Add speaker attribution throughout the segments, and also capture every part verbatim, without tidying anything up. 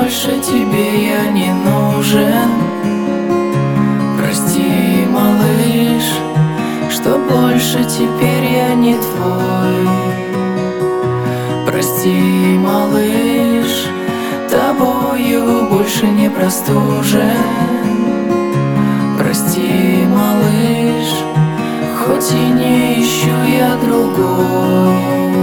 Speaker 1: больше тебе я не нужен. Прости, малыш, что больше теперь я не твой. Прости, малыш, тобою больше не простужен. Прости, малыш, хоть и не ищу я другой.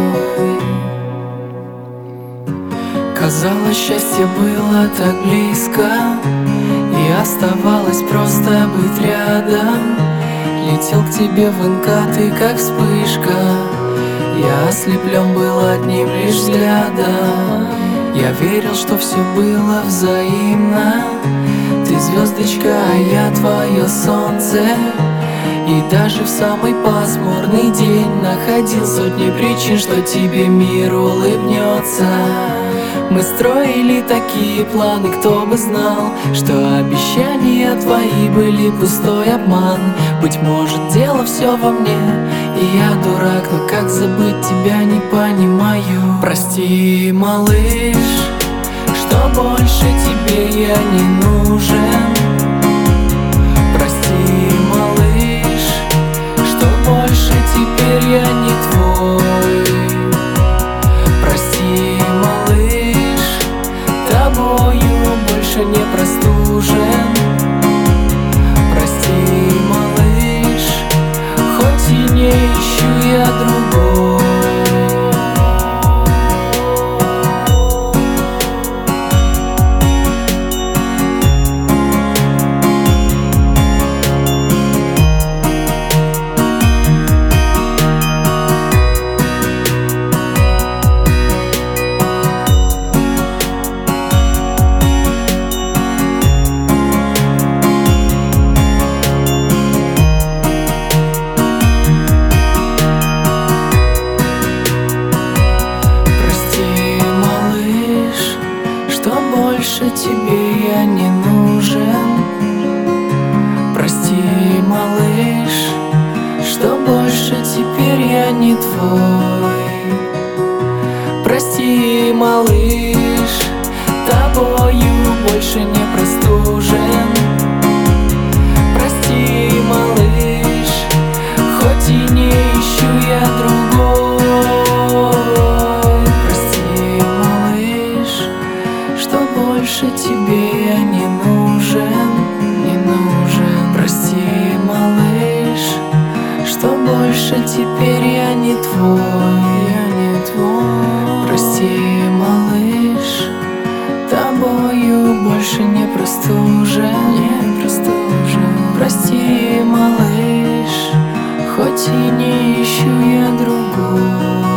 Speaker 1: Казалось, счастье было так близко, и оставалось просто быть рядом. Летел к тебе в эн ка ты, как вспышка. Я ослеплен был одним лишь взглядом. Я верил, что все было взаимно. Ты звездочка, а я твое солнце. И даже в самый пасмурный день находил сотни причин, что тебе мир улыбнется. Мы строили такие планы, кто бы знал, что обещания твои были пустой обман. Быть может, дело все во мне, и я дурак, но как забыть тебя не понимаю. Прости, малыш, что больше тебе я не нужен. Прости, малыш, что больше теперь я не твой. Прости, малыш, тобою больше не простужен. Прости, малыш, хоть и не ищу я другой. Больше тебе я не нужен. Прости, малыш, что больше теперь я не твой. Прости, малыш, тобою больше не простужен. Прости, малыш, хоть и не ищу я другой. Больше тебе я не нужен, не нужен. Прости, малыш, что больше теперь я не твой, я не твой. Прости, малыш, тобою больше не простужен, не простужен. Прости, малыш, хоть и не ищу я другой.